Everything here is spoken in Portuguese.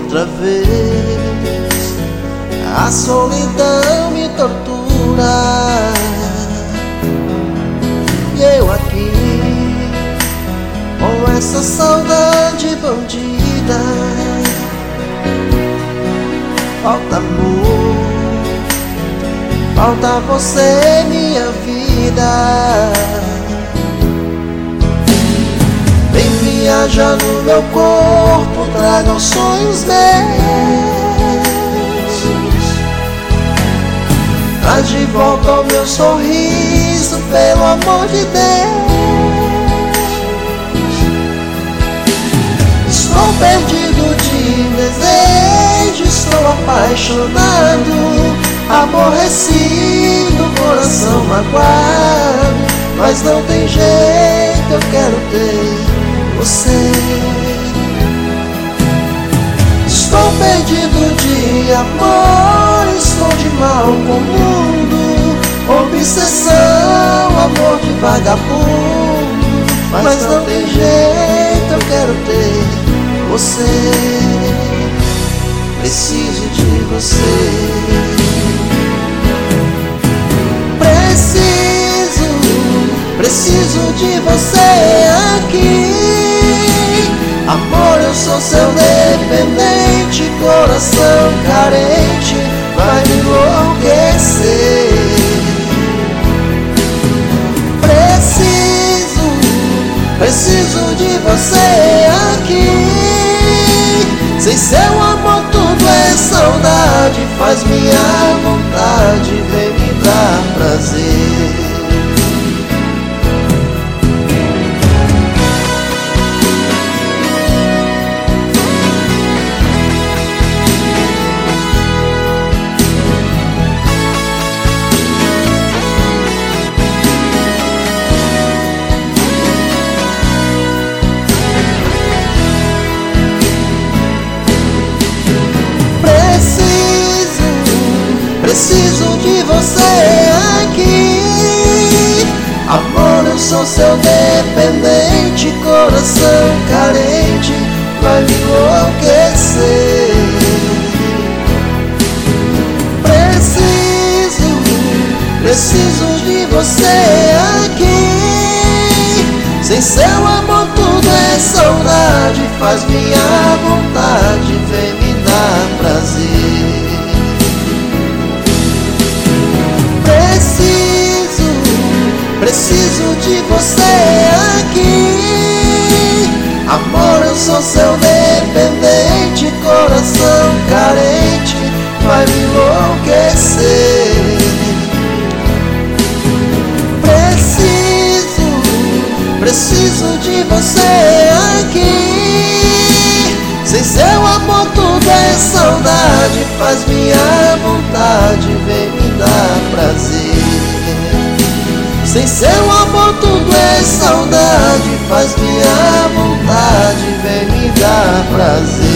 outra vez. A solidão me tortura e eu aqui com essa saudade bandida. Falta amor, falta você, minha vida. Vem viajar no meu corpo, traga os sonhos meus. Traz de volta o meu sorriso, pelo amor de Deus. Estou perdido de desejo, estou apaixonado, aborrecido, coração magoado. Mas não tem jeito, eu quero ter você. Estou perdido de amor, estou de mal com o mundo. Obsessão, amor de vagabundo. Mas não tem jeito, eu quero ter você. Preciso de você. Preciso de você aqui. Amor, eu sou seu dependente, coração carente, vai me enlouquecer. Preciso de você aqui. Sem seu amor tudo é saudade, faz minha vontade, vem me dar prazer. Preciso de você aqui. Amor, eu sou seu dependente, coração carente, vai me enlouquecer. Preciso de você aqui. Sem seu amor tudo é saudade, faz minha vontade, vem me dar prazer. Preciso de você aqui. Amor, eu sou seu dependente, coração carente, vai me enlouquecer. Preciso de você aqui. Sem seu amor tudo é saudade, faz minha vontade, vem me dar prazer. Sem seu amor tudo é saudade, faz minha vontade, vem me dar prazer.